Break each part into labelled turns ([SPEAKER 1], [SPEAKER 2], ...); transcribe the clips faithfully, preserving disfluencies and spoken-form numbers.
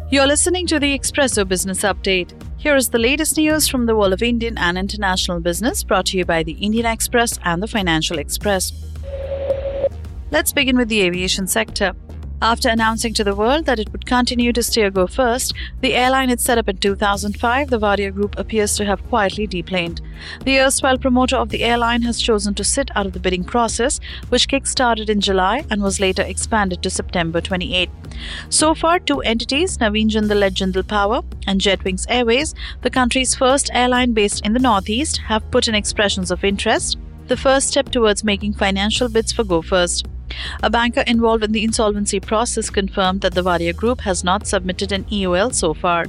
[SPEAKER 1] You're listening to the Expresso Business Update. Here is the latest news from the world of Indian and international business, brought to you by the Indian Express and the Financial Express. Let's begin with the aviation sector. After announcing to the world that it would continue to steer Go First, the airline it set up in two thousand five, the Wadia Group appears to have quietly deplaned. The erstwhile promoter of the airline has chosen to sit out of the bidding process, which kick-started in July and was later expanded to September twenty-eighth. So far, two entities, Naveen Jindal-led Jindal Power and Jetwings Airways, the country's first airline based in the Northeast, have put in expressions of interest, the first step towards making financial bids for Go First. A banker involved in the insolvency process confirmed that the Wadia Group has not submitted an E O L so far.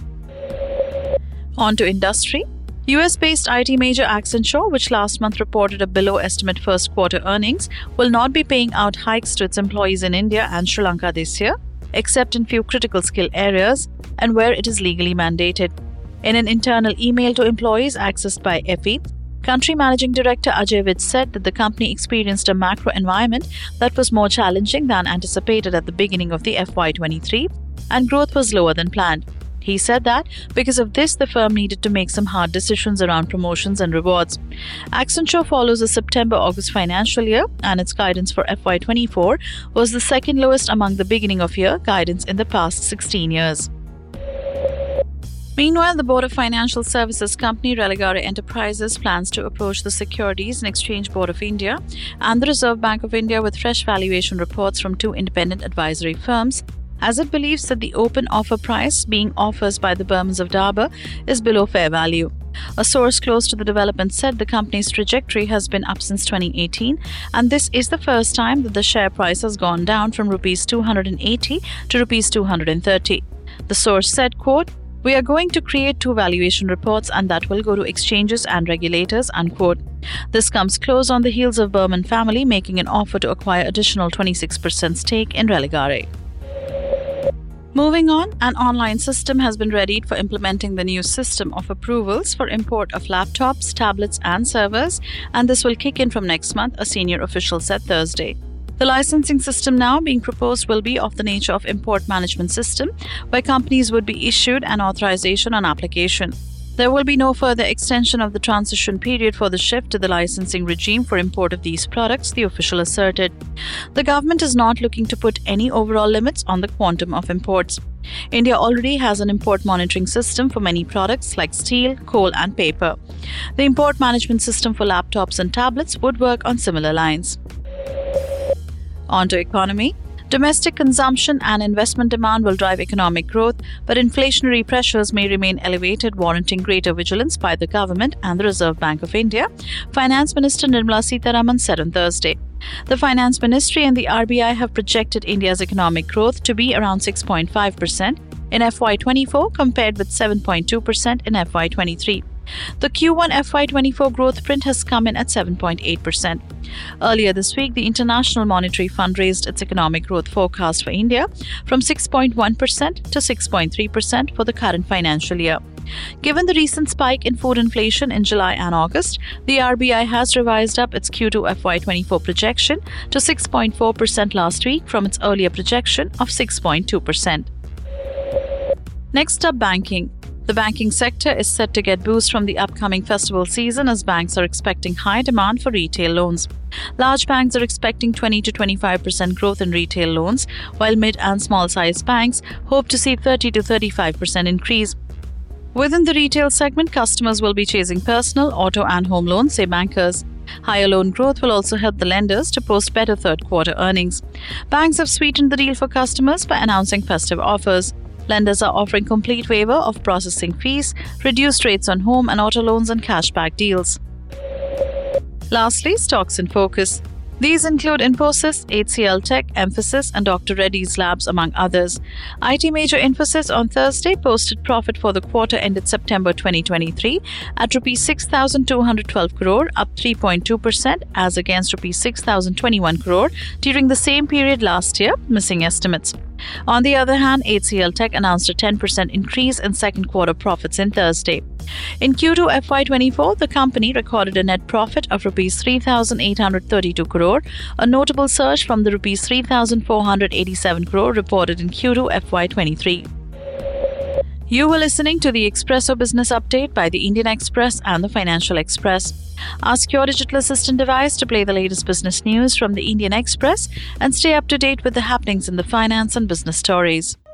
[SPEAKER 1] On to industry. U S-based I T major Accenture, which last month reported a below-estimate first-quarter earnings, will not be paying out hikes to its employees in India and Sri Lanka this year, except in few critical skill areas and where it is legally mandated. In an internal email to employees accessed by F E, Country Managing Director Ajay Vij said that the company experienced a macro environment that was more challenging than anticipated at the beginning of the F Y twenty-three, and growth was lower than planned. He said that because of this, the firm needed to make some hard decisions around promotions and rewards. Accenture follows a September-August financial year, and its guidance for F Y twenty-four was the second lowest among the beginning-of-year guidance in the past sixteen years. Meanwhile, the Board of Financial Services company Religare Enterprises plans to approach the Securities and Exchange Board of India and the Reserve Bank of India with fresh valuation reports from two independent advisory firms, as it believes that the open offer price being offered by the Burmans of Dabur is below fair value. A source close to the development said the company's trajectory has been up since twenty eighteen, and this is the first time that the share price has gone down from rupees two hundred eighty to rupees two hundred thirty. The source said, quote, "We are going to create two valuation reports and that will go to exchanges and regulators," unquote. This comes close on the heels of Burman family making an offer to acquire additional twenty-six percent stake in Religare. Moving on, an online system has been readied for implementing the new system of approvals for import of laptops, tablets and servers, and this will kick in from next month, a senior official said Thursday. The licensing system now being proposed will be of the nature of import management system, where companies would be issued an authorization on application. There will be no further extension of the transition period for the shift to the licensing regime for import of these products, the official asserted. The government is not looking to put any overall limits on the quantum of imports. India already has an import monitoring system for many products like steel, coal and paper. The import management system for laptops and tablets would work on similar lines. On to economy. Domestic consumption and investment demand will drive economic growth, but inflationary pressures may remain elevated, warranting greater vigilance by the government and the Reserve Bank of India, Finance Minister Nirmala Sitharaman said on Thursday. The Finance Ministry and the R B I have projected India's economic growth to be around six point five percent in F Y twenty-four compared with seven point two percent in F Y twenty-three. The Q one F Y twenty-four growth print has come in at seven point eight percent. Earlier this week, the International Monetary Fund raised its economic growth forecast for India from six point one percent to six point three percent for the current financial year. Given the recent spike in food inflation in July and August, the R B I has revised up its Q two F Y twenty-four projection to six point four percent last week from its earlier projection of six point two percent. Next up, banking. The banking sector is set to get boost from the upcoming festival season as banks are expecting high demand for retail loans. Large banks are expecting twenty to twenty-five percent growth in retail loans, while mid and small-sized banks hope to see thirty to thirty-five percent increase. Within the retail segment, customers will be chasing personal, auto and home loans, say bankers. Higher loan growth will also help the lenders to post better third-quarter earnings. Banks have sweetened the deal for customers by announcing festive offers. Lenders are offering complete waiver of processing fees, reduced rates on home and auto loans and cashback deals. Lastly, stocks in focus. These include Infosys, H C L Tech, Mphasis and Doctor Reddy's Labs, among others. I T major Infosys on Thursday posted profit for the quarter ended September twenty twenty-three at rupees six thousand two hundred twelve crore, up three point two percent as against rupees six thousand twenty-one crore during the same period last year, missing estimates. On the other hand, H C L Tech announced a ten percent increase in second quarter profits in Thursday. In Q two F Y twenty-four, the company recorded a net profit of rupees three thousand eight hundred thirty-two crore, a notable surge from the rupees three thousand four hundred eighty-seven crore reported in Q two F Y twenty-three. You were listening to the Expresso Business Update by the Indian Express and the Financial Express. Ask your digital assistant device to play the latest business news from the Indian Express and stay up to date with the happenings in the finance and business stories.